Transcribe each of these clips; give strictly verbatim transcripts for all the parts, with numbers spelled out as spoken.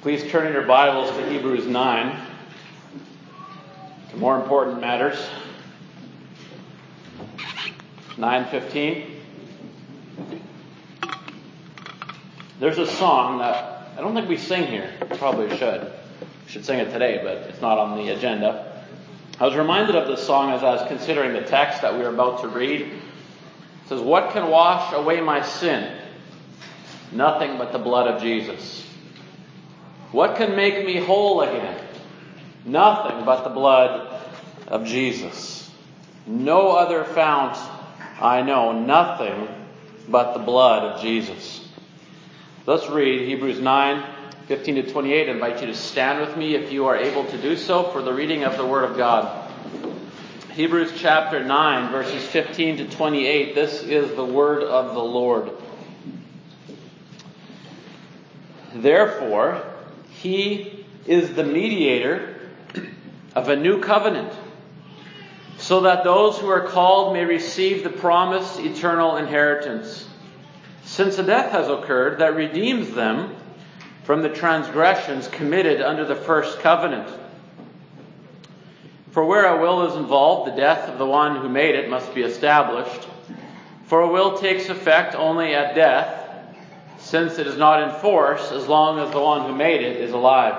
Please turn in your Bibles to Hebrews nine, to more important matters. nine fifteen. There's a song that I don't think we sing here. Probably should. We should sing it today, but it's not on the agenda. I was reminded of this song as I was considering the text that we are about to read. It says, "What can wash away my sin? Nothing but the blood of Jesus. What can make me whole again? Nothing but the blood of Jesus. No other fount I know, nothing but the blood of Jesus." Let's read Hebrews nine, fifteen to twenty-eight. I invite you to stand with me if you are able to do so for the reading of the Word of God. Hebrews chapter nine, verses fifteen to twenty-eight. This is the word of the Lord. "Therefore, He is the mediator of a new covenant, so that those who are called may receive the promised eternal inheritance, since a death has occurred that redeems them from the transgressions committed under the first covenant. For where a will is involved, the death of the one who made it must be established. For a will takes effect only at death, since it is not in force as long as the one who made it is alive.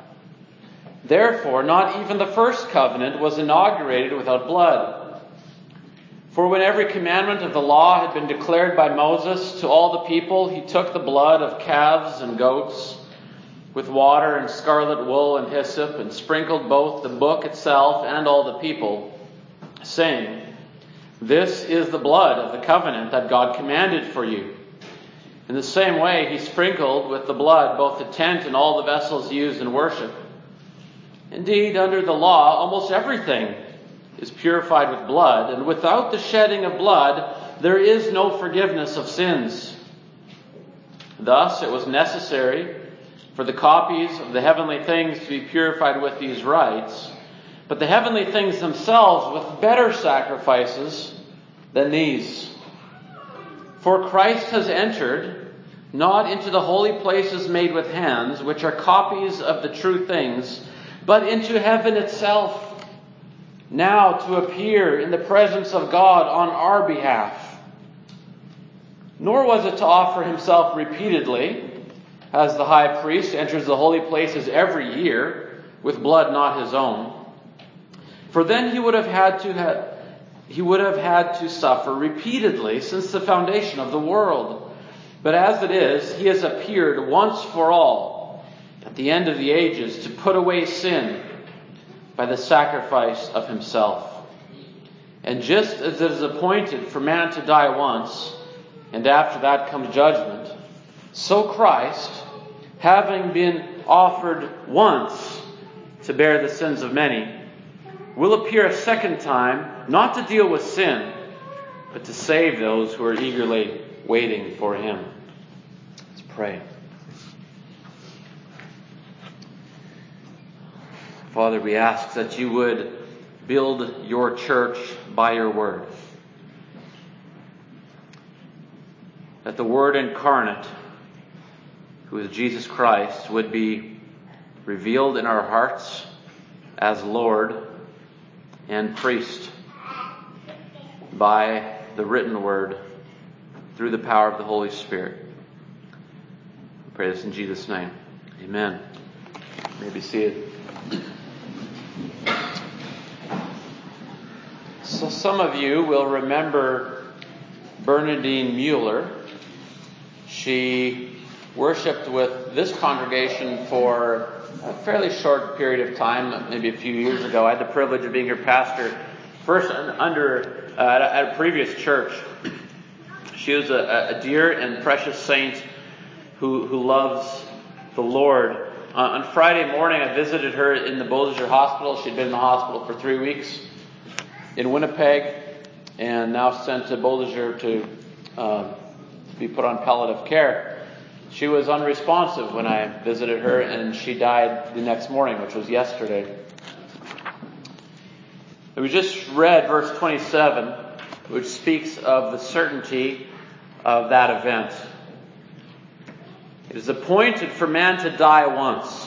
Therefore, not even the first covenant was inaugurated without blood. For when every commandment of the law had been declared by Moses to all the people, he took the blood of calves and goats with water and scarlet wool and hyssop, and sprinkled both the book itself and all the people, saying, 'This is the blood of the covenant that God commanded for you.' In the same way, he sprinkled with the blood both the tent and all the vessels used in worship. Indeed, under the law, almost everything is purified with blood, and without the shedding of blood, there is no forgiveness of sins. Thus, it was necessary for the copies of the heavenly things to be purified with these rites, but the heavenly things themselves with better sacrifices than these. For Christ has entered, not into the holy places made with hands, which are copies of the true things, but into heaven itself, now to appear in the presence of God on our behalf. Nor was it to offer himself repeatedly, as the high priest enters the holy places every year, with blood not his own. For then he would have had to have He would have had to suffer repeatedly since the foundation of the world. But as it is, he has appeared once for all at the end of the ages to put away sin by the sacrifice of himself. And just as it is appointed for man to die once, and after that comes judgment, so Christ, having been offered once to bear the sins of many, will appear a second time, not to deal with sin, but to save those who are eagerly waiting for him." Let's pray. Father, we ask that you would build your church by your word. That the Word incarnate, who is Jesus Christ, would be revealed in our hearts as Lord and priest by the written word through the power of the Holy Spirit. We pray this in Jesus' name. Amen. You may be seated. So some of you will remember Bernadine Mueller. She worshipped with this congregation for a fairly short period of time, maybe a few years ago. I had the privilege of being her pastor first under uh, at a previous church. She was a, a dear and precious saint who, who loves the Lord. Uh, on Friday morning, I visited her in the Beausejour Hospital. She'd been in the hospital for three weeks in Winnipeg, and now sent to Beausejour to uh, be put on palliative care. She was unresponsive when I visited her, and she died the next morning, which was yesterday. And we just read verse twenty-seven, which speaks of the certainty of that event. It is appointed for man to die once,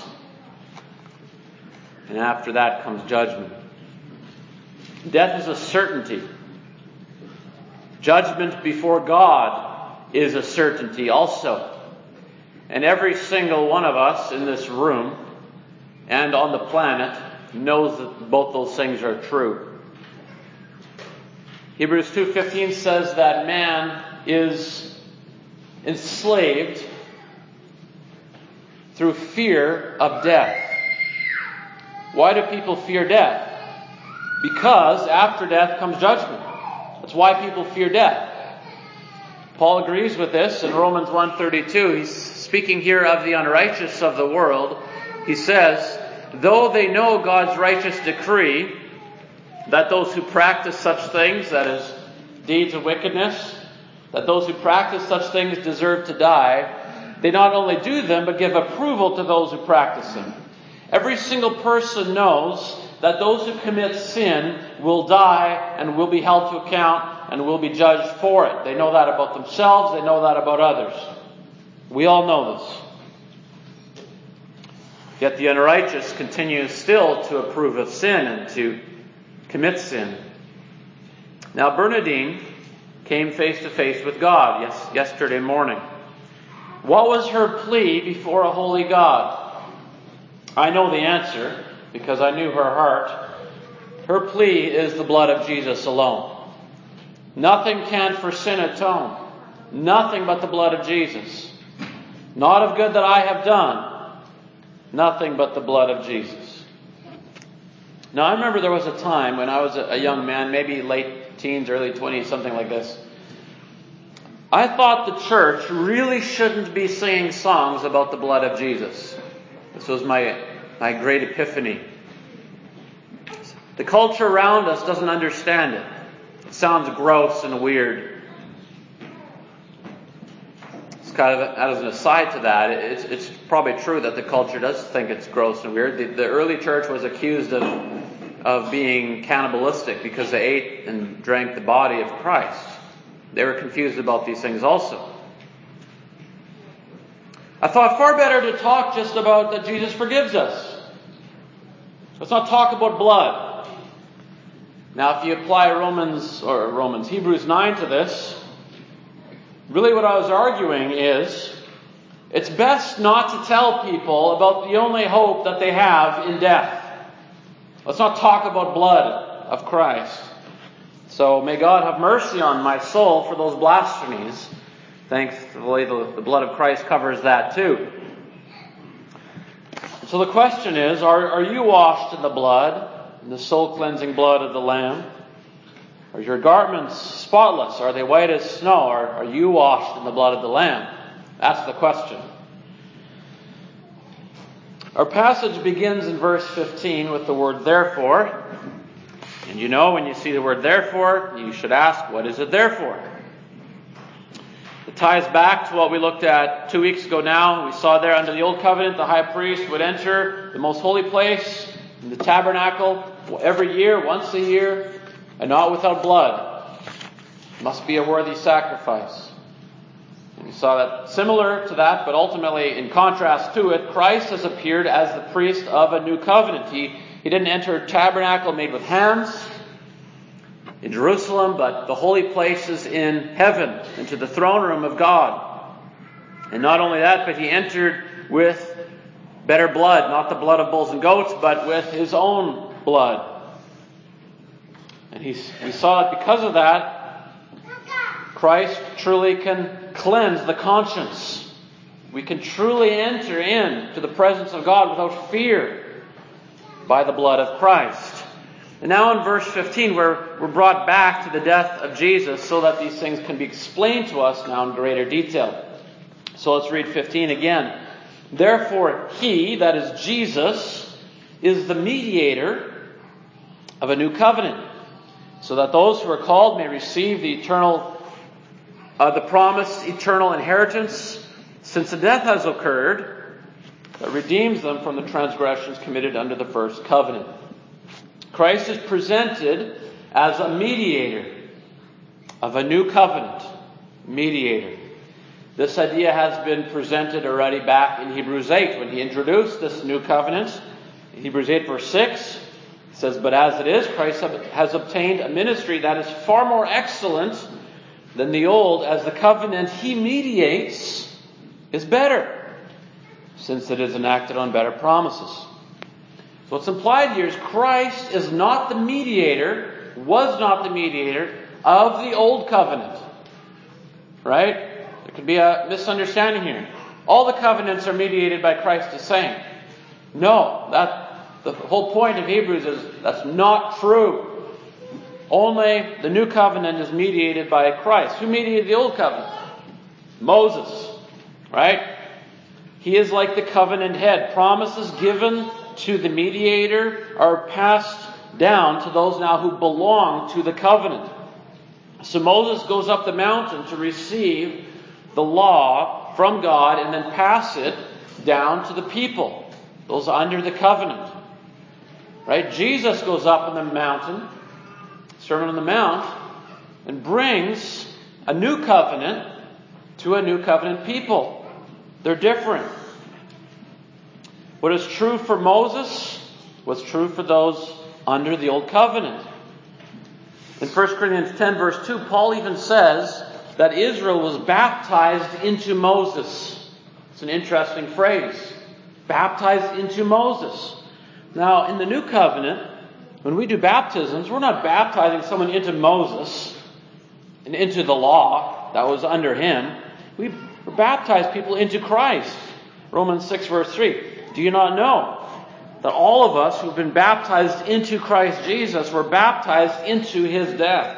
and after that comes judgment. Death is a certainty. Judgment before God is a certainty also. And every single one of us in this room and on the planet knows that both those things are true. Hebrews two fifteen says that man is enslaved through fear of death. Why do people fear death? Because after death comes judgment. That's why people fear death. Paul agrees with this in Romans one thirty-two. He's speaking here of the unrighteous of the world. He says, though they know God's righteous decree that those who practice such things, that is, deeds of wickedness, that those who practice such things deserve to die, they not only do them, but give approval to those who practice them. Every single person knows that those who commit sin will die and will be held to account and will be judged for it. They know that about themselves. They know that about others. We all know this. Yet the unrighteous continues still to approve of sin and to commit sin. Now Bernadine came face to face with God yes, yesterday morning. What was her plea before a holy God? I know the answer because I knew her heart. Her plea is the blood of Jesus alone. Nothing can for sin atone. Nothing but the blood of Jesus. Not of good that I have done. Nothing but the blood of Jesus. Now I remember there was a time when I was a young man, maybe late teens, early twenties, something like this. I thought the church really shouldn't be singing songs about the blood of Jesus. This was my, my great epiphany. The culture around us doesn't understand it. It sounds gross and weird. It's kind of, as an aside to that, it's, it's probably true that the culture does think it's gross and weird. The, the early church was accused of, of being cannibalistic because they ate and drank the body of Christ. They were confused about these things also. I thought far better to talk just about that Jesus forgives us. Let's not talk about blood. Now, if you apply Romans, or Romans, Hebrews nine to this, really what I was arguing is, it's best not to tell people about the only hope that they have in death. Let's not talk about blood of Christ. So may God have mercy on my soul for those blasphemies. Thankfully, the, the blood of Christ covers that too. So the question is, are, are you washed in the blood, in the soul-cleansing blood of the Lamb? Are your garments spotless? Are they white as snow? Are, are you washed in the blood of the Lamb? That's the question. Our passage begins in verse fifteen with the word therefore. And you know, when you see the word therefore, you should ask, what is it there for? It ties back to what we looked at two weeks ago now. We saw there under the Old Covenant, the high priest would enter the most holy place in the tabernacle every year, once a year, and not without blood. It must be a worthy sacrifice. And we saw that similar to that, but ultimately in contrast to it, Christ has appeared as the priest of a new covenant. He He didn't enter a tabernacle made with hands in Jerusalem, but the holy places in heaven, into the throne room of God. And not only that, but he entered with better blood, not the blood of bulls and goats, but with his own blood. And he, we saw that because of that, Christ truly can cleanse the conscience. We can truly enter into the presence of God without fear, by the blood of Christ. And now in verse fifteen, we're, we're brought back to the death of Jesus so that these things can be explained to us now in greater detail. So let's read fifteen again. Therefore he, that is Jesus, is the mediator of a new covenant, so that those who are called may receive the eternal, uh, the promised eternal inheritance, since the death has occurred that redeems them from the transgressions committed under the first covenant. Christ is presented as a mediator of a new covenant. Mediator. This idea has been presented already back in Hebrews eight when he introduced this new covenant. In Hebrews eight verse six, it says, "But as it is, Christ has obtained a ministry that is far more excellent than the old, as the covenant he mediates is better, since it is enacted on better promises." So what's implied here is Christ is not the mediator, was not the mediator of the old covenant. Right? There could be a misunderstanding here. All the covenants are mediated by Christ the same. No, that the whole point of Hebrews is that's not true. Only the new covenant is mediated by Christ. Who mediated the old covenant? Moses. Right? He is like the covenant head. Promises given to the mediator are passed down to those now who belong to the covenant. So Moses goes up the mountain to receive the law from God and then pass it down to the people, those under the covenant. Right? Jesus goes up on the mountain, Sermon on the Mount, and brings a new covenant to a new covenant people. They're different. What is true for Moses was true for those under the old covenant. In First Corinthians ten verse two, Paul even says that Israel was baptized into Moses. It's an interesting phrase. Baptized into Moses. Now, in the new covenant, when we do baptisms, we're not baptizing someone into Moses and into the law that was under him. We baptize people into Christ. Romans six verse three. Do you not know that all of us who've been baptized into Christ Jesus were baptized into his death?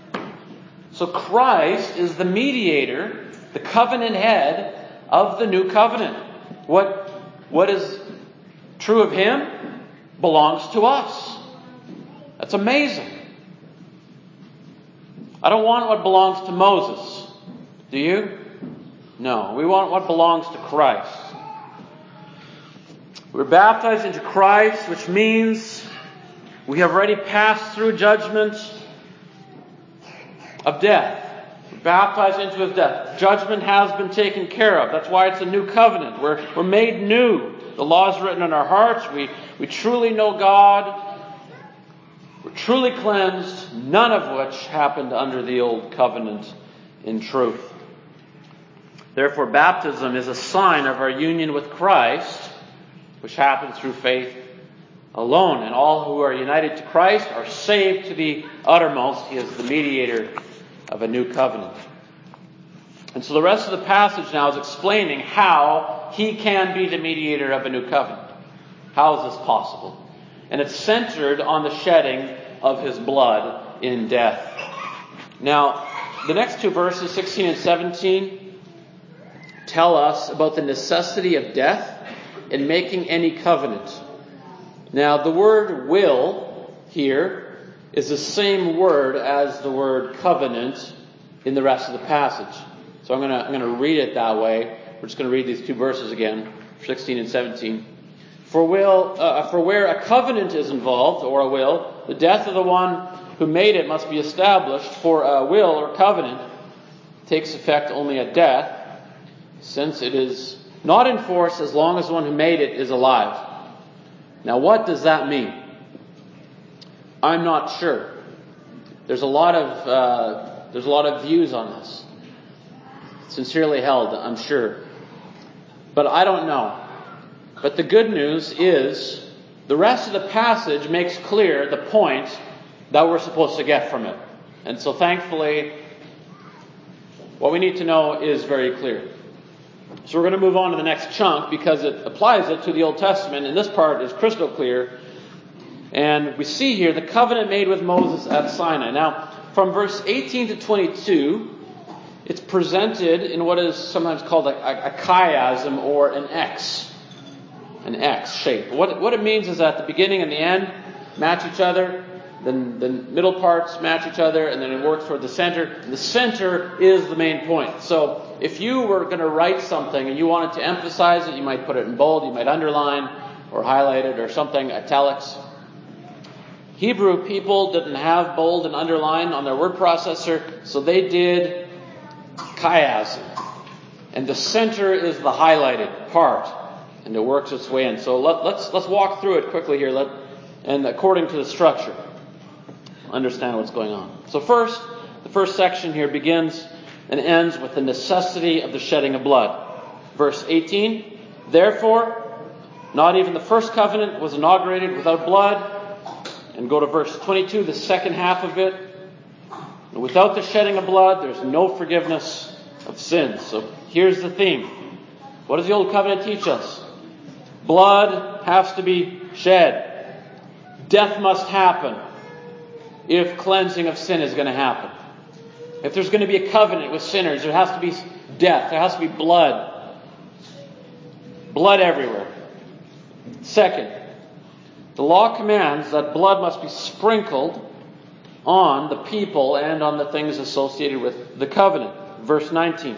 So Christ is the mediator, the covenant head of the new covenant. What, what is true of him belongs to us. That's amazing. I don't want what belongs to Moses. Do you? No. We want what belongs to Christ. We're baptized into Christ, which means we have already passed through judgment of death. We're baptized into his death. Judgment has been taken care of. That's why it's a new covenant. We're, we're made new. The law is written in our hearts. We, we truly know God. We're truly cleansed, none of which happened under the old covenant in truth. Therefore, baptism is a sign of our union with Christ, which happens through faith alone. And all who are united to Christ are saved to the uttermost. He is the mediator of a new covenant. And so the rest of the passage now is explaining how he can be the mediator of a new covenant. How is this possible? And it's centered on the shedding of his blood in death. Now, the next two verses, sixteen and seventeen, tell us about the necessity of death in making any covenant. Now, the word will here is the same word as the word covenant in the rest of the passage. So I'm going to I'm going to read it that way. We're just going to read these two verses again, sixteen and seventeen. For will, uh, for where a covenant is involved, or a will, the death of the one who made it must be established. For a will or covenant takes effect only at death, since it is not in force as long as the one who made it is alive. Now, what does that mean? I'm not sure. There's a lot of uh, there's a lot of views on this. Sincerely held, I'm sure, but I don't know. But the good news is the rest of the passage makes clear the point that we're supposed to get from it. And so thankfully, what we need to know is very clear. So we're going to move on to the next chunk because it applies it to the Old Testament. And this part is crystal clear. And we see here the covenant made with Moses at Sinai. Now, from verse eighteen to twenty-two, it's presented in what is sometimes called a, a, a chiasm or an X. An X shape. What, what it means is that the beginning and the end match each other, then the middle parts match each other, and then it works toward the center. And the center is the main point. So if you were going to write something and you wanted to emphasize it, you might put it in bold, you might underline or highlight it or something, italics. Hebrew people didn't have bold and underline on their word processor, so they did chiasm. And the center is the highlighted part. And it works its way in. So let, let's let's walk through it quickly here. Let, and according to the structure, understand what's going on. So first, the first section here begins and ends with the necessity of the shedding of blood. Verse eighteen, therefore, not even the first covenant was inaugurated without blood. And go to verse twenty-two, the second half of it. Without the shedding of blood, there's no forgiveness of sins. So here's the theme. What does the Old Covenant teach us? Blood has to be shed. Death must happen if cleansing of sin is going to happen. If there's going to be a covenant with sinners, there has to be death. There has to be blood. Blood everywhere. Second, the law commands that blood must be sprinkled on the people and on the things associated with the covenant. Verse nineteen.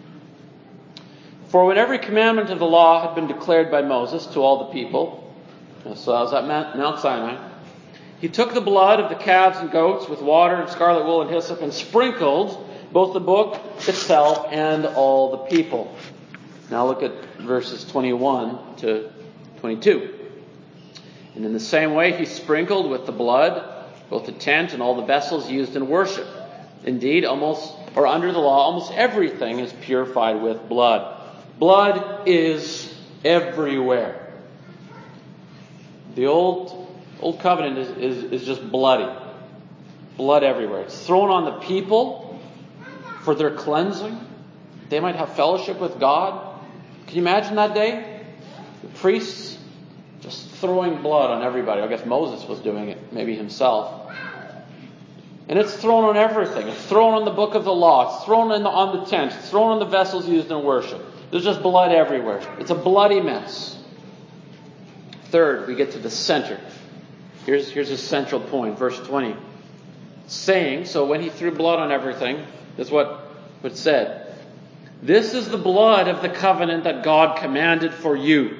For when every commandment of the law had been declared by Moses to all the people, so I was at Mount Sinai, he took the blood of the calves and goats with water and scarlet wool and hyssop and sprinkled both the book itself and all the people. Now look at verses twenty-one to twenty-two. And in the same way he sprinkled with the blood both the tent and all the vessels used in worship. Indeed, almost, or under the law, almost everything is purified with blood. Blood is everywhere. The old old covenant is, is, is just bloody. Blood everywhere. It's thrown on the people for their cleansing. They might have fellowship with God. Can you imagine that day? The priests just throwing blood on everybody. I guess Moses was doing it, maybe himself. And it's thrown on everything. It's thrown on the book of the law. It's thrown in the, on the tent. It's thrown on the vessels used in worship. There's just blood everywhere. It's a bloody mess. Third, we get to the center. Here's, here's a central point. Verse twenty. Saying, so when he threw blood on everything, that's what it said. This is the blood of the covenant that God commanded for you.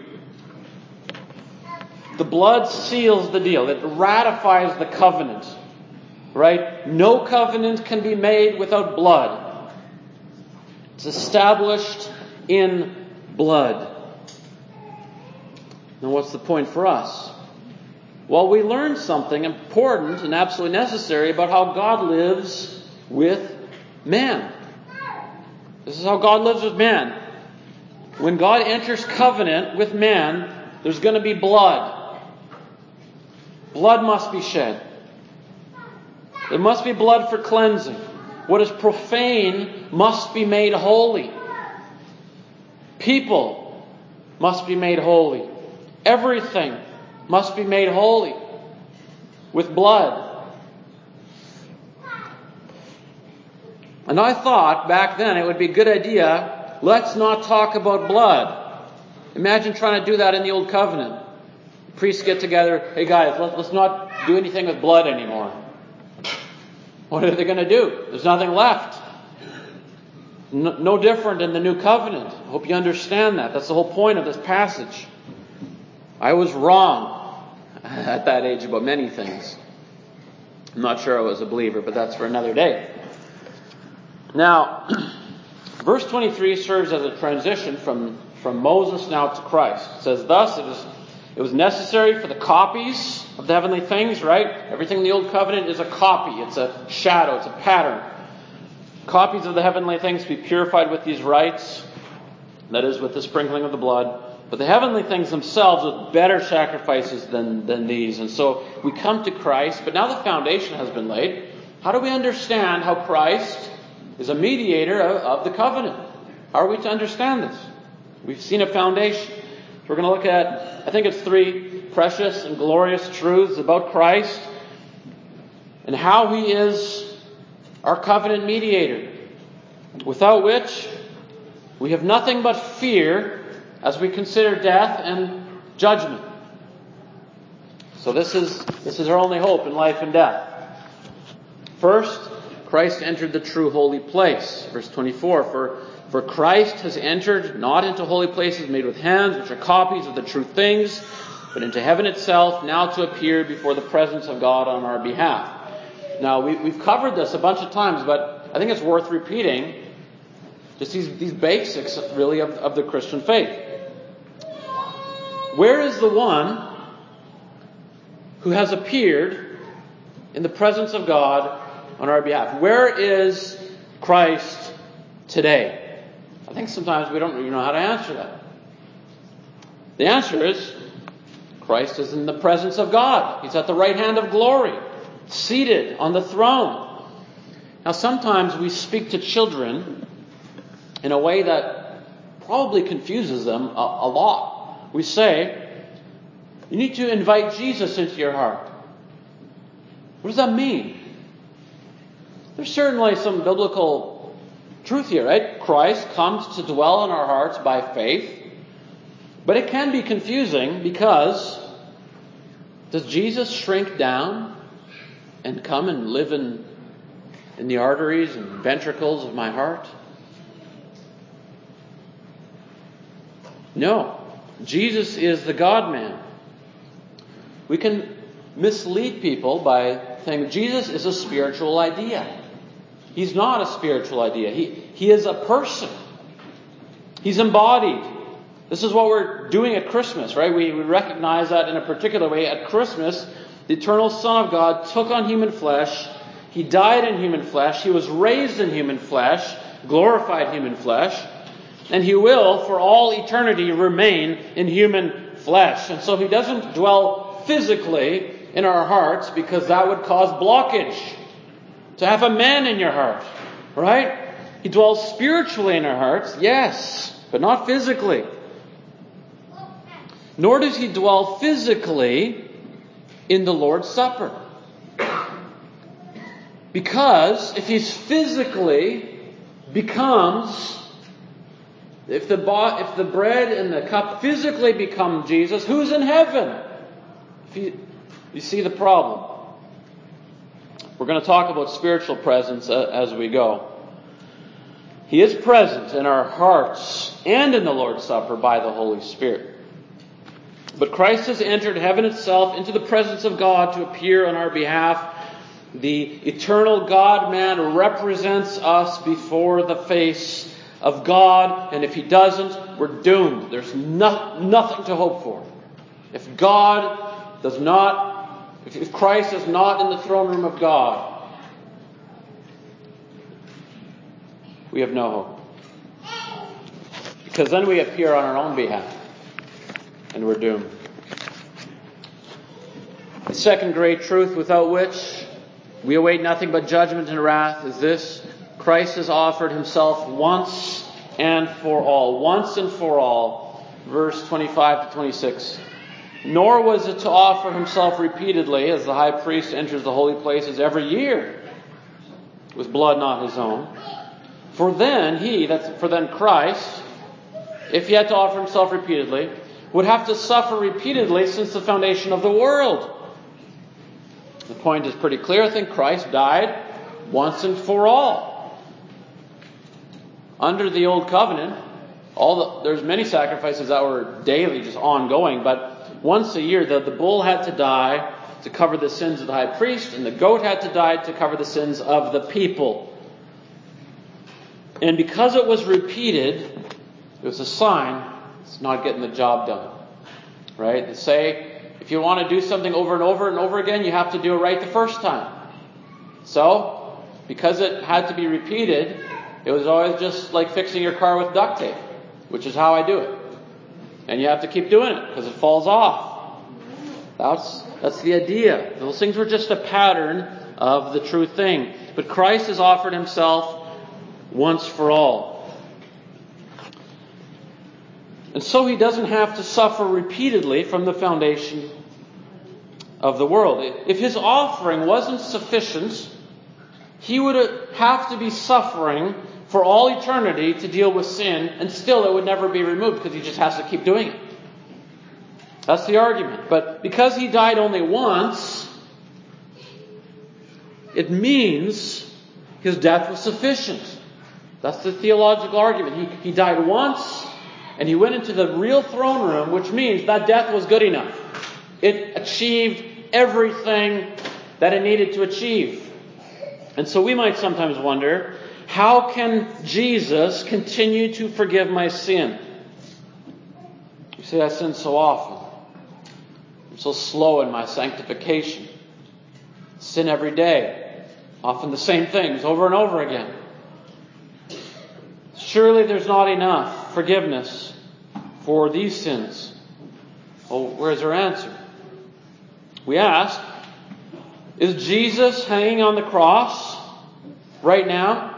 The blood seals the deal. It ratifies the covenant. Right? No covenant can be made without blood. It's established in blood. Now what's the point for us? Well, we learn something important and absolutely necessary about how God lives with man. This is how God lives with man. When God enters covenant with man, there's going to be blood. Blood must be shed. There must be blood for cleansing. What is profane must be made holy. People must be made holy. Everything must be made holy with blood. And I thought back then it would be a good idea, let's not talk about blood. Imagine trying to do that in the Old Covenant. Priests get together, hey guys, let, let's not do anything with blood anymore. What are they going to do? There's nothing left. No, no different in the New Covenant. I hope you understand that. That's the whole point of this passage. I was wrong at that age about many things. I'm not sure I was a believer, but that's for another day. Now, verse twenty-three serves as a transition from, from Moses now to Christ. It says, thus it is It was necessary for the copies of the heavenly things, right? Everything in the Old Covenant is a copy. It's a shadow. It's a pattern. Copies of the heavenly things to be purified with these rites. That is, with the sprinkling of the blood. But the heavenly things themselves with better sacrifices than, than these. And so we come to Christ, but now the foundation has been laid. How do we understand how Christ is a mediator of, of the covenant? How are we to understand this? We've seen a foundation. We're going to look at, I think it's three precious and glorious truths about Christ and how He is our covenant mediator, without which we have nothing but fear as we consider death and judgment. So this is this is our only hope in life and death. First, Christ entered the true holy place. Verse twenty-four, for For Christ has entered not into holy places made with hands, which are copies of the true things, but into heaven itself, now to appear before the presence of God on our behalf. Now, we, we've covered this a bunch of times, but I think it's worth repeating. Just these, these basics, really, of, of the Christian faith. Where is the one who has appeared in the presence of God on our behalf? Where is Christ today? I think sometimes we don't really know how to answer that. The answer is, Christ is in the presence of God. He's at the right hand of glory, seated on the throne. Now, sometimes we speak to children in a way that probably confuses them a, a lot. We say, you need to invite Jesus into your heart. What does that mean? There's certainly some biblical truth here, right? Christ comes to dwell in our hearts by faith. But it can be confusing because does Jesus shrink down and come and live in, in the arteries and ventricles of my heart? No. Jesus is the God-man. We can mislead people by saying Jesus is a spiritual idea. He's not a spiritual idea. He, he is a person. He's embodied. This is what we're doing at Christmas, right? We, we recognize that in a particular way. At Christmas, the eternal Son of God took on human flesh. He died in human flesh. He was raised in human flesh, glorified human flesh. And He will, for all eternity, remain in human flesh. And so He doesn't dwell physically in our hearts because that would cause blockage. To have a man in your heart, right? He dwells spiritually in our hearts, yes, but not physically. Nor does He dwell physically in the Lord's Supper. Because if He's physically becomes, if the bo- if the bread and the cup physically become Jesus, who's in heaven? If you, you see the problem. We're going to talk about spiritual presence as we go. He is present in our hearts and in the Lord's Supper by the Holy Spirit. But Christ has entered heaven itself into the presence of God to appear on our behalf. The eternal God-man represents us before the face of God. And if He doesn't, we're doomed. There's no, nothing to hope for. If God does not If Christ is not in the throne room of God, we have no hope. Because then we appear on our own behalf, and we're doomed. The second great truth without which we await nothing but judgment and wrath is this: Christ has offered Himself once and for all. Once and for all. Verse twenty-five to twenty-six. Nor was it to offer Himself repeatedly, as the high priest enters the holy places every year, with blood not his own. For then he, that's for then Christ, if He had to offer Himself repeatedly, would have to suffer repeatedly since the foundation of the world. The point is pretty clear. I think Christ died once and for all. Under the old covenant, all the, there's many sacrifices that were daily, just ongoing, but once a year, the, the bull had to die to cover the sins of the high priest, and the goat had to die to cover the sins of the people. And because it was repeated, it was a sign it's not getting the job done. Right? They say, if you want to do something over and over and over again, you have to do it right the first time. So, because it had to be repeated, it was always just like fixing your car with duct tape, which is how I do it. And you have to keep doing it because it falls off. That's, that's the idea. Those things were just a pattern of the true thing. But Christ has offered Himself once for all. And so He doesn't have to suffer repeatedly from the foundation of the world. If His offering wasn't sufficient, He would have to be suffering for all eternity to deal with sin, and still it would never be removed because He just has to keep doing it. That's the argument. But because He died only once, it means His death was sufficient. That's the theological argument. He, he died once, and He went into the real throne room, which means that death was good enough. It achieved everything that it needed to achieve. And so we might sometimes wonder, How can Jesus continue to forgive my sin? You say, I sin so often. I'm so slow in my sanctification. Sin every day. Often the same things over and over again. Surely there's not enough forgiveness for these sins. Well, where's our answer? We ask, is Jesus hanging on the cross right now?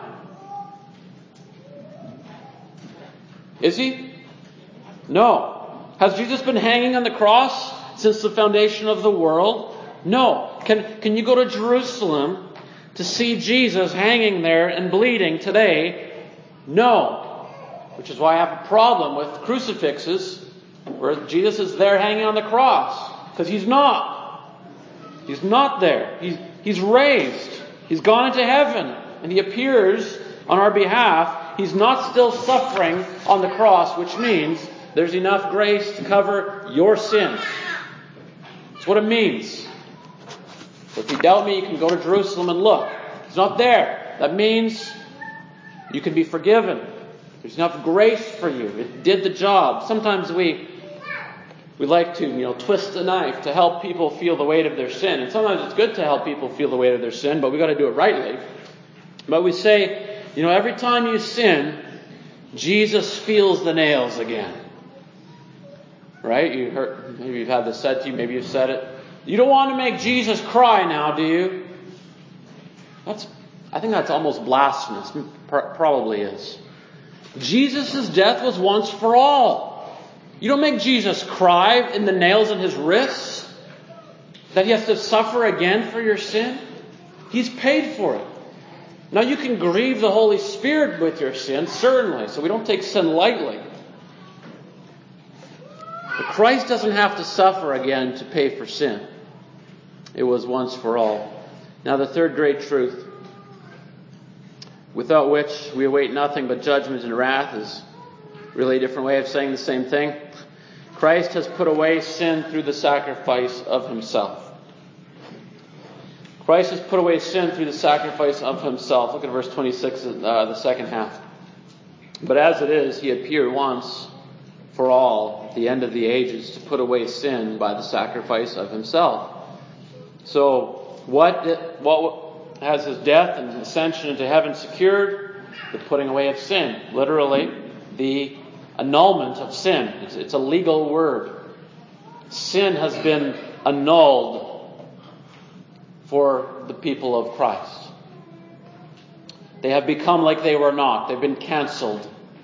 Is he? No. Has Jesus been hanging on the cross since the foundation of the world? No. Can, can you go to Jerusalem to see Jesus hanging there and bleeding today? No. Which is why I have a problem with crucifixes where Jesus is there hanging on the cross. Because he's not. He's not there. He's, he's raised. He's gone into heaven. And he appears on our behalf. He's not still suffering on the cross, which means there's enough grace to cover your sin. That's what it means. So if you doubt me, you can go to Jerusalem and look. It's not there. That means you can be forgiven. There's enough grace for you. It did the job. Sometimes we we like to, you know, twist the knife to help people feel the weight of their sin. And sometimes it's good to help people feel the weight of their sin, but we've got to do it rightly. But we say, you know, every time you sin, Jesus feels the nails again. Right? You heard, maybe you've had this said to you, maybe you've said it. You don't want to make Jesus cry now, do you? That's, I think that's almost blasphemous. Probably is. Jesus' death was once for all. You don't make Jesus cry in the nails in his wrists, that he has to suffer again for your sin. He's paid for it. Now you can grieve the Holy Spirit with your sin, certainly, so we don't take sin lightly. But Christ doesn't have to suffer again to pay for sin. It was once for all. Now the third great truth, without which we await nothing but judgment and wrath, is really a different way of saying the same thing. Christ has put away sin through the sacrifice of himself. Christ has put away sin through the sacrifice of himself. Look at verse twenty-six, uh, the second half. But as it is, he appeared once for all at the end of the ages to put away sin by the sacrifice of himself. So what, what has his death and ascension into heaven secured? The putting away of sin. Literally, the annulment of sin. It's, it's a legal word. Sin has been annulled for the people of Christ. They have become like they were not. They've been cancelled.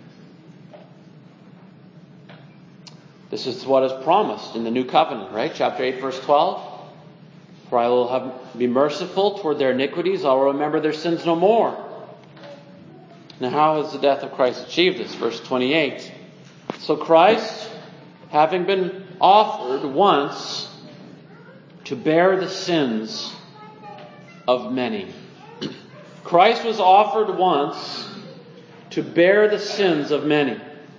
This is what is promised in the new covenant, right? Chapter eight, verse twelve. For I will have, be merciful toward their iniquities. I will remember their sins no more. Now how has the death of Christ achieved this? Verse twenty-eight. So Christ, having been offered once to bear the sins of many. Christ was offered once to bear the sins of many.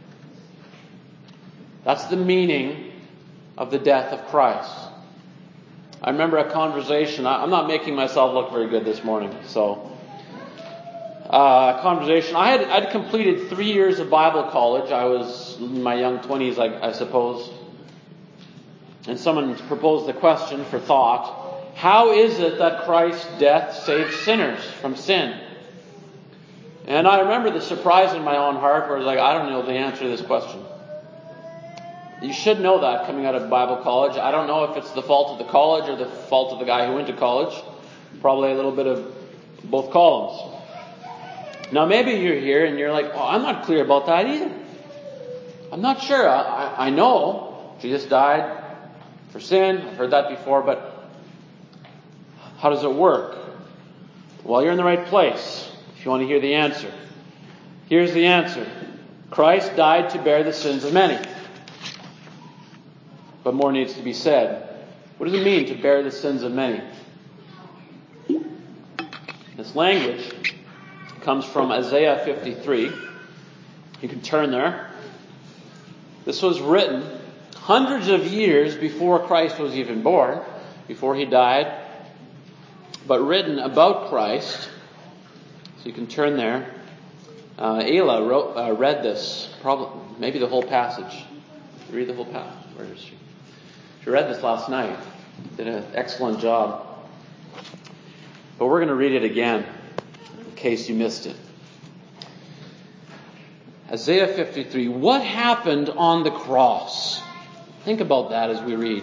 That's the meaning of the death of Christ. I remember a conversation. I'm not making myself look very good this morning, so... Uh, conversation. I had I'd completed three years of Bible college. I was in my young twenties, I, I suppose. And someone proposed the question for thought: how is it that Christ's death saves sinners from sin? And I remember the surprise in my own heart, where I was like, I don't know the answer to this question. You should know that coming out of Bible college. I don't know if it's the fault of the college or the fault of the guy who went to college. Probably a little bit of both columns. Now maybe you're here and you're like, oh, I'm not clear about that either. I'm not sure. I, I, I know Jesus died for sin. I've heard that before, but how does it work? Well, you're in the right place if you want to hear the answer. Here's the answer. Christ died to bear the sins of many. But more needs to be said. What does it mean to bear the sins of many? This language comes from Isaiah fifty-three. You can turn there. This was written hundreds of years before Christ was even born, before he died, but written about Christ. So you can turn there. Uh, Ayla wrote, uh, read this, probably maybe the whole passage. Read the whole passage. Where is she? She read this last night. Did an excellent job. But we're going to read it again, in case you missed it. Isaiah fifty-three. What happened on the cross? Think about that as we read.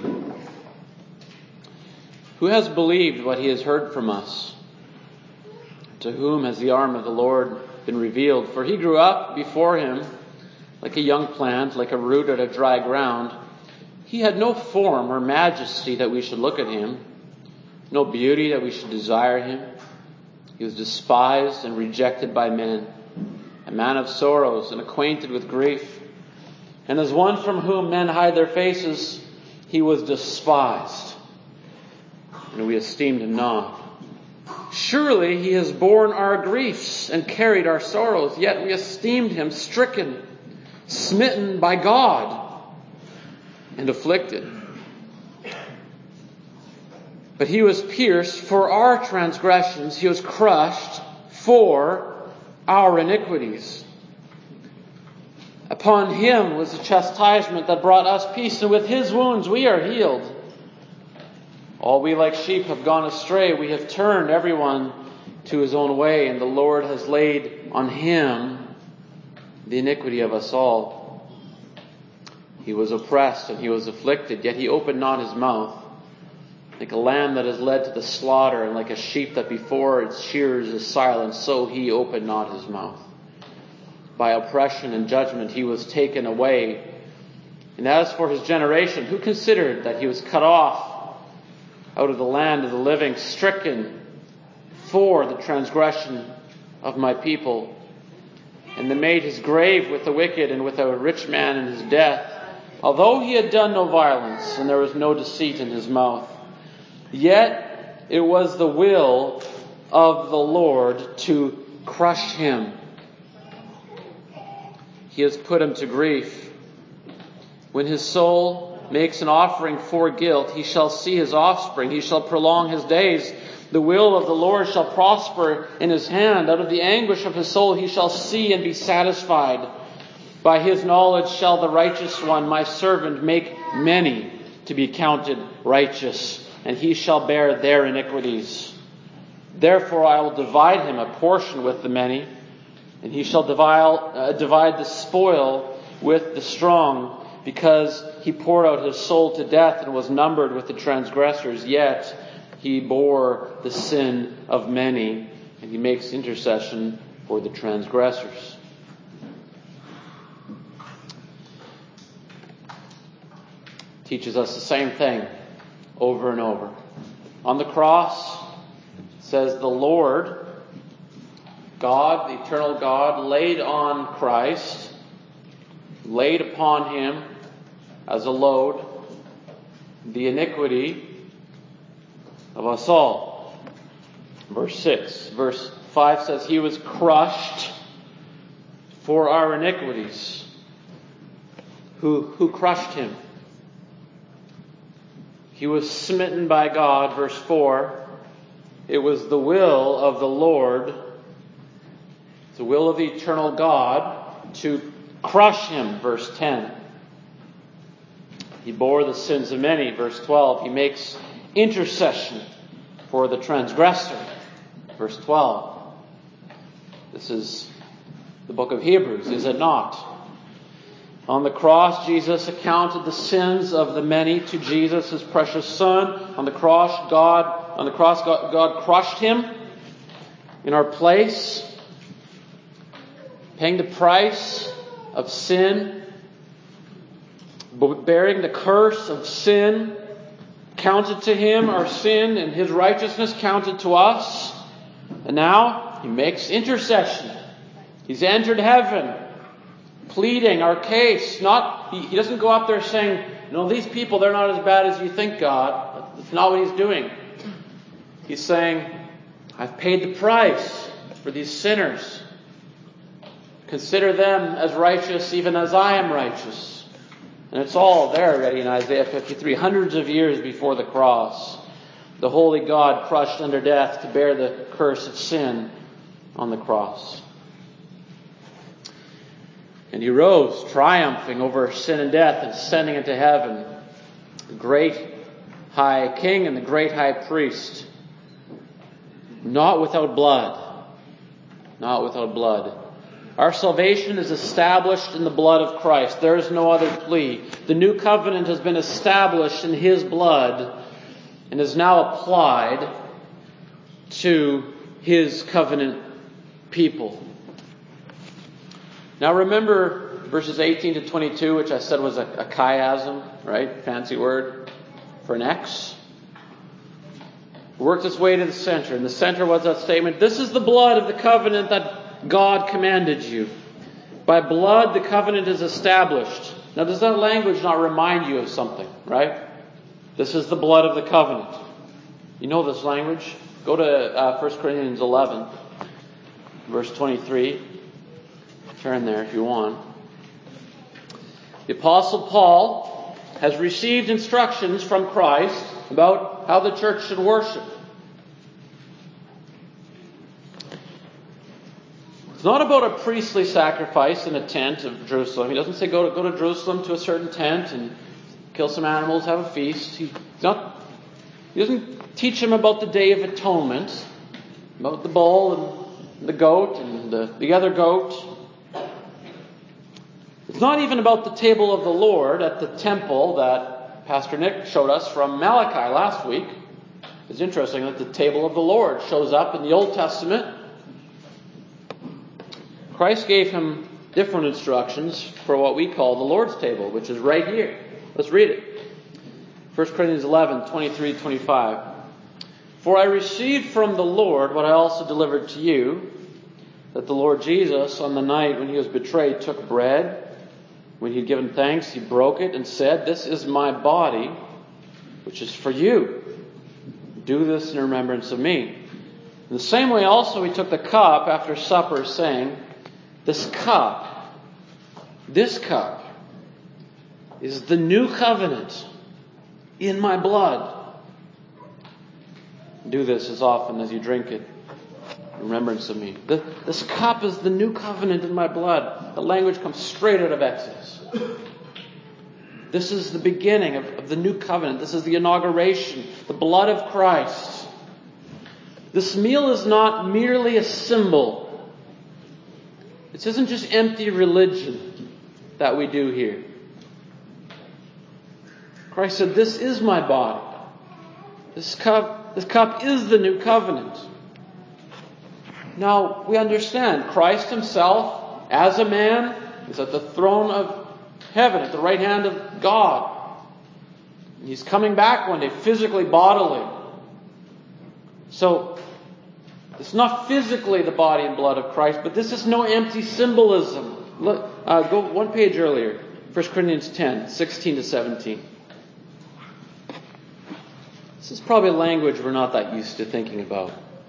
Who has believed what he has heard from us? To whom has the arm of the Lord been revealed? For he grew up before him like a young plant, like a root out of dry ground. He had no form or majesty that we should look at him, no beauty that we should desire him. He was despised and rejected by men, a man of sorrows and acquainted with grief. And as one from whom men hide their faces, he was despised, and we esteemed him not. Surely he has borne our griefs and carried our sorrows, yet we esteemed him stricken, smitten by God, and afflicted. But he was pierced for our transgressions, he was crushed for our iniquities. Upon him was the chastisement that brought us peace, and with his wounds we are healed. All we like sheep have gone astray. We have turned everyone to his own way, and the Lord has laid on him the iniquity of us all. He was oppressed and he was afflicted, yet he opened not his mouth. Like a lamb that is led to the slaughter, and like a sheep that before its shearers is silent, so he opened not his mouth. By oppression and judgment he was taken away. And as for his generation, who considered that he was cut off out of the land of the living, stricken for the transgression of my people? And they made his grave with the wicked and with a rich man in his death, although he had done no violence and there was no deceit in his mouth. Yet it was the will of the Lord to crush him. He has put him to grief. When his soul makes an offering for guilt, he shall see his offspring. He shall prolong his days. The will of the Lord shall prosper in his hand. Out of the anguish of his soul he shall see and be satisfied. By his knowledge shall the righteous one, my servant, make many to be counted righteous, and he shall bear their iniquities. Therefore I will divide him a portion with the many, and he shall divide, uh, divide the spoil with the strong, because he poured out his soul to death and was numbered with the transgressors. Yet he bore the sin of many, and he makes intercession for the transgressors. Teaches us the same thing over and over. On the cross, it says the Lord, God, the eternal God, laid on Christ, laid upon him as a load the iniquity of us all. Verse six. Verse five says, he was crushed for our iniquities. Who, who crushed him? He was smitten by God. Verse four. It was the will of the Lord, the will of the eternal God, to crush him. Verse ten. He bore the sins of many. Verse twelve. He makes intercession for the transgressor. Verse twelve. This is the book of Hebrews, is it not? On the cross, Jesus accounted the sins of the many to Jesus, his precious Son. On the cross, God, on the cross, God, God crushed him in our place, paying the price of sin, bearing the curse of sin, counted to him our sin, and his righteousness counted to us. And now he makes intercession. He's entered heaven, pleading our case. Not he, he doesn't go up there saying, no, these people, they're not as bad as you think, God. That's not what he's doing. He's saying, I've paid the price for these sinners. Consider them as righteous even as I am righteous. And it's all there already in Isaiah fifty-three. Hundreds of years before the cross, the holy God crushed under death to bear the curse of sin on the cross. And he rose, triumphing over sin and death, and ascending into heaven. The great high king and the great high priest. Not without blood. Not without blood. Our salvation is established in the blood of Christ. There is no other plea. The new covenant has been established in His blood and is now applied to His covenant people. Now remember verses eighteen to twenty-two, which I said was a, a chiasm, right? Fancy word for an X. Worked its way to the center. And the center was that statement, this is the blood of the covenant that God commanded you. By blood the covenant is established. Now does that language not remind you of something, right? This is the blood of the covenant. You know this language? Go to uh, First Corinthians eleven, verse twenty-three. Turn there if you want. The Apostle Paul has received instructions from Christ about how the church should worship. It's not about a priestly sacrifice in a tent of Jerusalem. He doesn't say go to, go to Jerusalem to a certain tent and kill some animals, have a feast. He, not, he doesn't teach him about the Day of Atonement, about the bull and the goat and the, the other goat. It's not even about the table of the Lord at the temple that Pastor Nick showed us from Malachi last week. It's interesting that the table of the Lord shows up in the Old Testament. Christ gave him different instructions for what we call the Lord's table, which is right here. Let's read it. First Corinthians eleven, twenty-three to twenty-five. For I received from the Lord what I also delivered to you, that the Lord Jesus, on the night when He was betrayed, took bread. When He had given thanks, He broke it and said, this is my body, which is for you. Do this in remembrance of me. In the same way also He took the cup after supper, saying, this cup, this cup, is the new covenant in my blood. Do this as often as you drink it in remembrance of me. The, this cup is the new covenant in my blood. The language comes straight out of Exodus. This is the beginning of, of the new covenant. This is the inauguration, the blood of Christ. This meal is not merely a symbol. This isn't just empty religion that we do here. Christ said, this is my body. This cup, this cup is the new covenant. Now, we understand Christ Himself, as a man, is at the throne of heaven, at the right hand of God. He's coming back one day, physically, bodily. So, it's not physically the body and blood of Christ, but this is no empty symbolism. Look, uh, go one page earlier, First Corinthians ten, sixteen to seventeen. This is probably a language we're not that used to thinking about.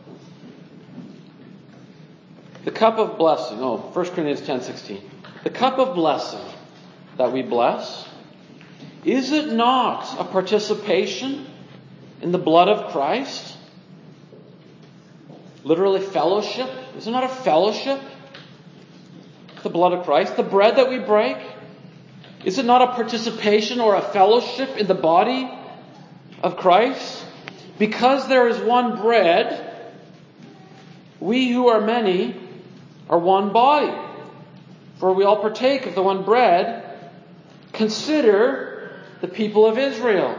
The cup of blessing. Oh, First Corinthians ten, sixteen. The cup of blessing that we bless, is it not a participation in the blood of Christ? Literally fellowship. Is it not a fellowship? The blood of Christ. The bread that we break, is it not a participation or a fellowship in the body of Christ? Because there is one bread, we who are many are one body. For we all partake of the one bread. Consider the people of Israel.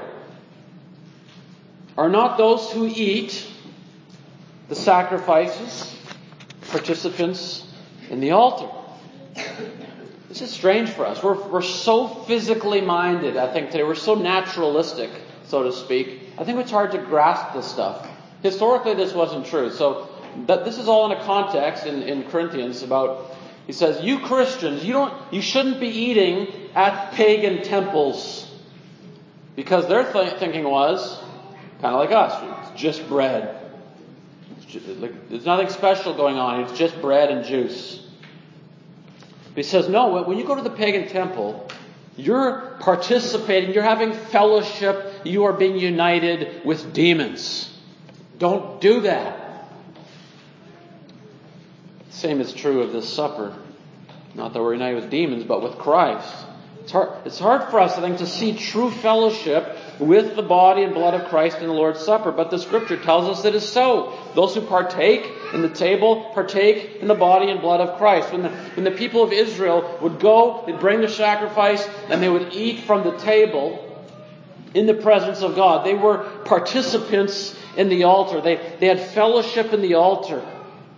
Are not those who eat the sacrifices participants in the altar? This is strange for us. We're, we're so physically minded, I think, today. We're so naturalistic, so to speak. I think it's hard to grasp this stuff. Historically, this wasn't true. So that this is all in a context in, in Corinthians about... He says, you Christians, you don't, you shouldn't be eating at pagan temples. Because their th- thinking was, kind of like us, it's just bread. It's just, like, there's nothing special going on. It's just bread and juice. But he says, no, when you go to the pagan temple, you're participating, you're having fellowship, you are being united with demons. Don't do that. Same is true of this supper. Not that we're united with demons, but with Christ. It's hard, it's hard for us, I think, to see true fellowship with the body and blood of Christ in the Lord's Supper. But the Scripture tells us that it is so. Those who partake in the table partake in the body and blood of Christ. When the, when the people of Israel would go, they'd bring the sacrifice, and they would eat from the table in the presence of God. They were participants in the altar. They, they had fellowship in the altar.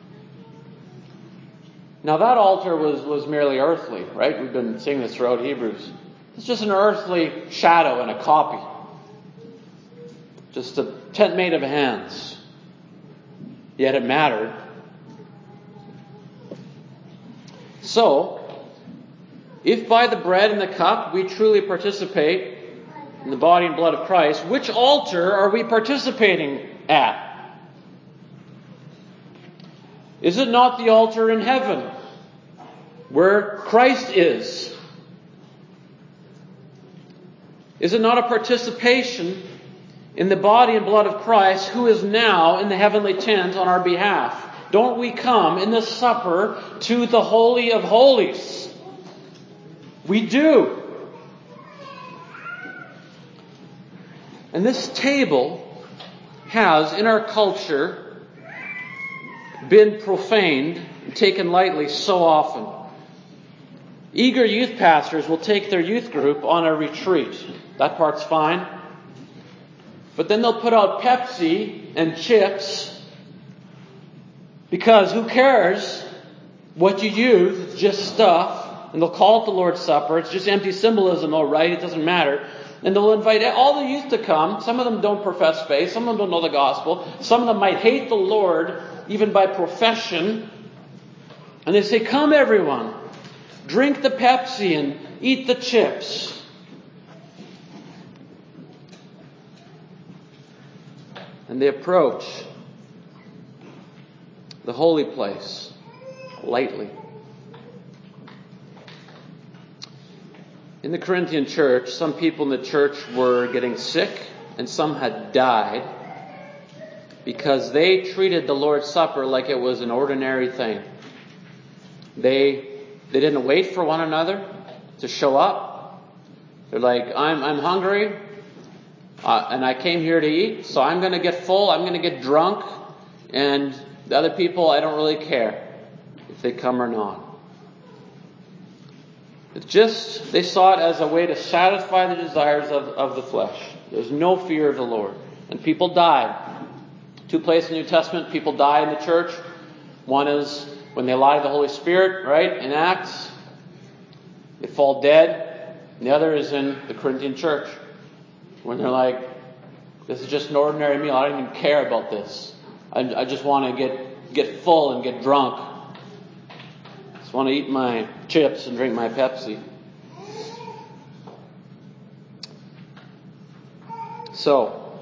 Now that altar was, was merely earthly, right? We've been seeing this throughout Hebrews. It's just an earthly shadow and a copy. Just a tent made of hands. Yet it mattered. So, if by the bread and the cup we truly participate in the body and blood of Christ, which altar are we participating at? Is it not the altar in heaven, where Christ is? Is it not a participation in the body and blood of Christ, who is now in the heavenly tent on our behalf? Don't we come in this supper to the Holy of Holies? We do. And this table has, in our culture, been profaned and taken lightly so often. Eager youth pastors will take their youth group on a retreat. That part's fine. But then they'll put out Pepsi and chips, because who cares what you use? It's just stuff. And they'll call it the Lord's Supper. It's just empty symbolism, all right? It doesn't matter. And they'll invite all the youth to come. Some of them don't profess faith. Some of them don't know the gospel. Some of them might hate the Lord, even by profession. And they say, come everyone, drink the Pepsi and eat the chips. And they approach the holy place lightly. In the Corinthian church, some people in the church were getting sick and some had died because they treated the Lord's Supper like it was an ordinary thing. They they didn't wait for one another to show up. They're like, I'm I'm hungry, uh, and I came here to eat, so I'm going to get full, I'm going to get drunk, and the other people, I don't really care if they come or not. It's just, they saw it as a way to satisfy the desires of, of the flesh. There's no fear of the Lord. And people died. Two places in the New Testament, people die in the church. One is when they lie to the Holy Spirit, right, in Acts. They fall dead. And the other is in the Corinthian church, when they're like, this is just an ordinary meal. I don't even care about this. I, I just want to get, get full and get drunk. I just want to eat my chips and drink my Pepsi. So,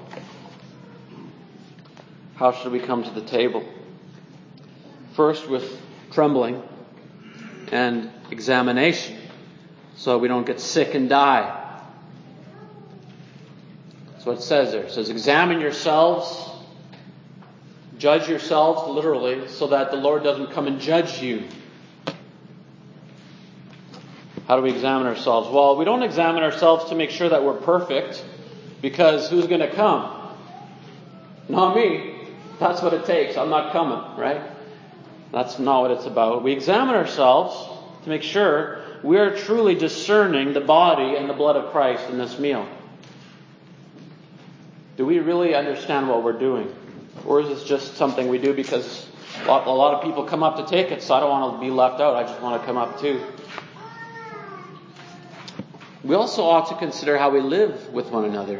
how should we come to the table? First, with trembling and examination, so we don't get sick and die. That's what it says there. It says, examine yourselves, judge yourselves, literally, so that the Lord doesn't come and judge you. How do we examine ourselves? Well, we don't examine ourselves to make sure that we're perfect, because who's going to come? Not me. That's what it takes. I'm not coming, right? That's not what it's about. We examine ourselves to make sure we are truly discerning the body and the blood of Christ in this meal. Do we really understand what we're doing? Or is this just something we do because a lot, a lot of people come up to take it, so I don't want to be left out. I just want to come up too. We also ought to consider how we live with one another.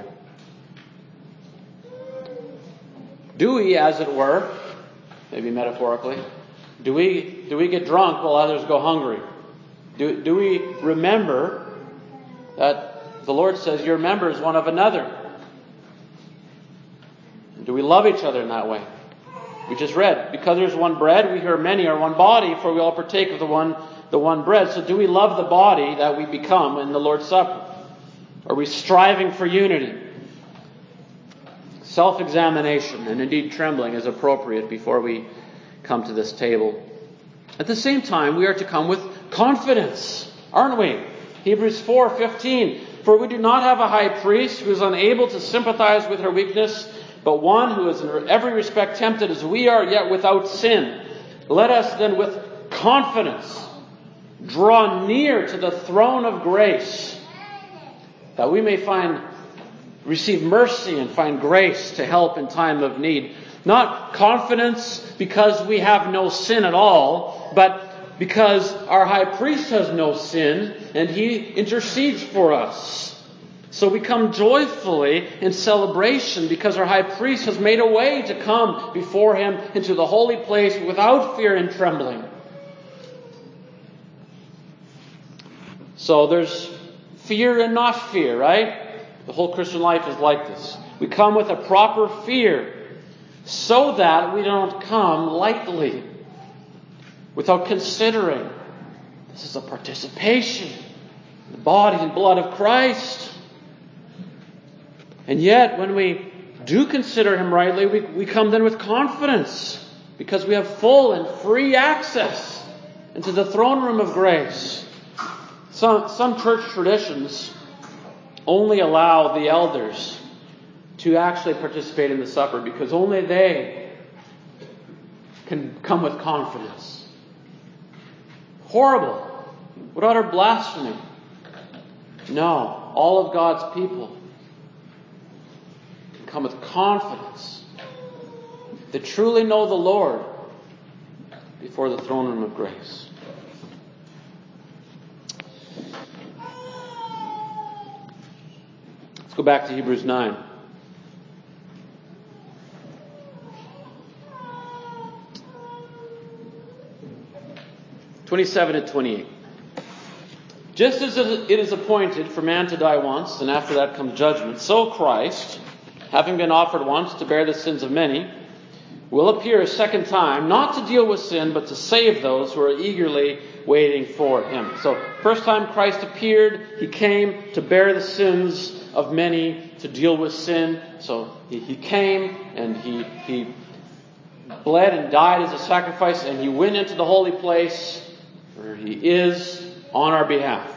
Do we, as it were, maybe metaphorically, do we do we get drunk while others go hungry? Do, do we remember that the Lord says you're members one of another? Do we love each other in that way? We just read, because there's one bread, we are many are one body, for we all partake of the one the one bread. So do we love the body that we become in the Lord's Supper? Are we striving for unity? Self-examination and indeed trembling is appropriate before we come to this table. At the same time, we are to come with confidence, aren't we? Hebrews four fifteen. For we do not have a high priest who is unable to sympathize with our weakness, but one who is in every respect tempted as we are, yet without sin. Let us then with confidence draw near to the throne of grace, that we may find, receive mercy and find grace to help in time of need. Not confidence because we have no sin at all, but because our high priest has no sin and he intercedes for us. So we come joyfully in celebration because our high priest has made a way to come before him into the holy place without fear and trembling. So there's fear and not fear, right? The whole Christian life is like this. We come with a proper fear so that we don't come lightly, without considering this is a participation in the body and blood of Christ. And yet, when we do consider him rightly, we, we come then with confidence, because we have full and free access into the throne room of grace. Some, some church traditions only allow the elders to actually participate in the supper because only they can come with confidence. Horrible. What utter blasphemy. No. All of God's people can come with confidence. They truly know the Lord before the throne room of grace. Let's go back to Hebrews nine. twenty-seven and twenty-eight. Just as it is appointed for man to die once, and after that comes judgment, so Christ, having been offered once to bear the sins of many, will appear a second time, not to deal with sin, but to save those who are eagerly waiting for him. So, first time Christ appeared, he came to bear the sins of many, to deal with sin. So, he, he came and he, he bled and died as a sacrifice, and he went into the holy place where he is on our behalf.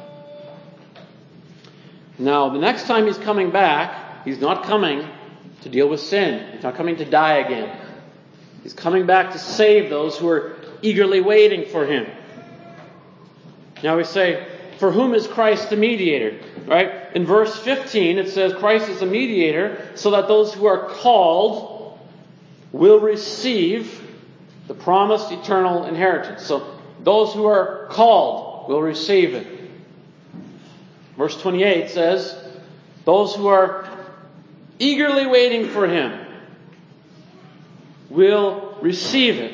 Now, the next time he's coming back, he's not coming to deal with sin. He's not coming to die again. He's coming back to save those who are eagerly waiting for him. Now we say, for whom is Christ the mediator? Right? In verse fifteen, it says, Christ is the mediator so that those who are called will receive the promised eternal inheritance. So, those who are called will receive it. Verse twenty-eight says, those who are eagerly waiting for him will receive it.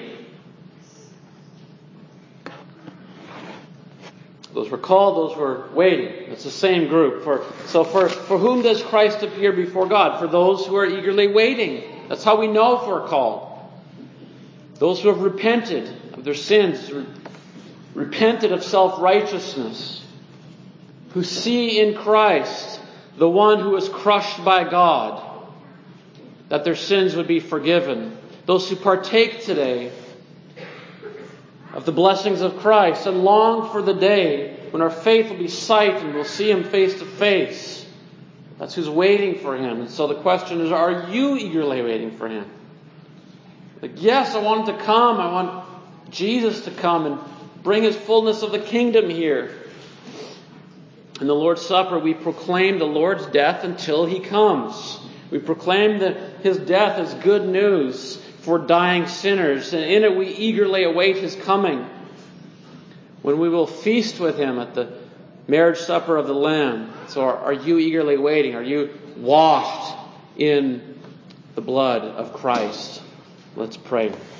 Those who are called, those who are waiting. It's the same group. For, so for, for whom does Christ appear before God? For those who are eagerly waiting. That's how we know if we're called. Those who have repented of their sins, repented of self-righteousness, who see in Christ the one who was crushed by God, that their sins would be forgiven. Those who partake today of the blessings of Christ and long for the day when our faith will be sight and we'll see him face to face. That's who's waiting for him. And so the question is, are you eagerly waiting for him? Like, yes, I want him to come. I want Jesus to come and bring his fullness of the kingdom here. In the Lord's Supper, we proclaim the Lord's death until he comes. We proclaim that his death is good news for dying sinners, and in it we eagerly await his coming, when we will feast with him at the marriage supper of the Lamb. So are, are you eagerly waiting? Are you washed in the blood of Christ? Let's pray.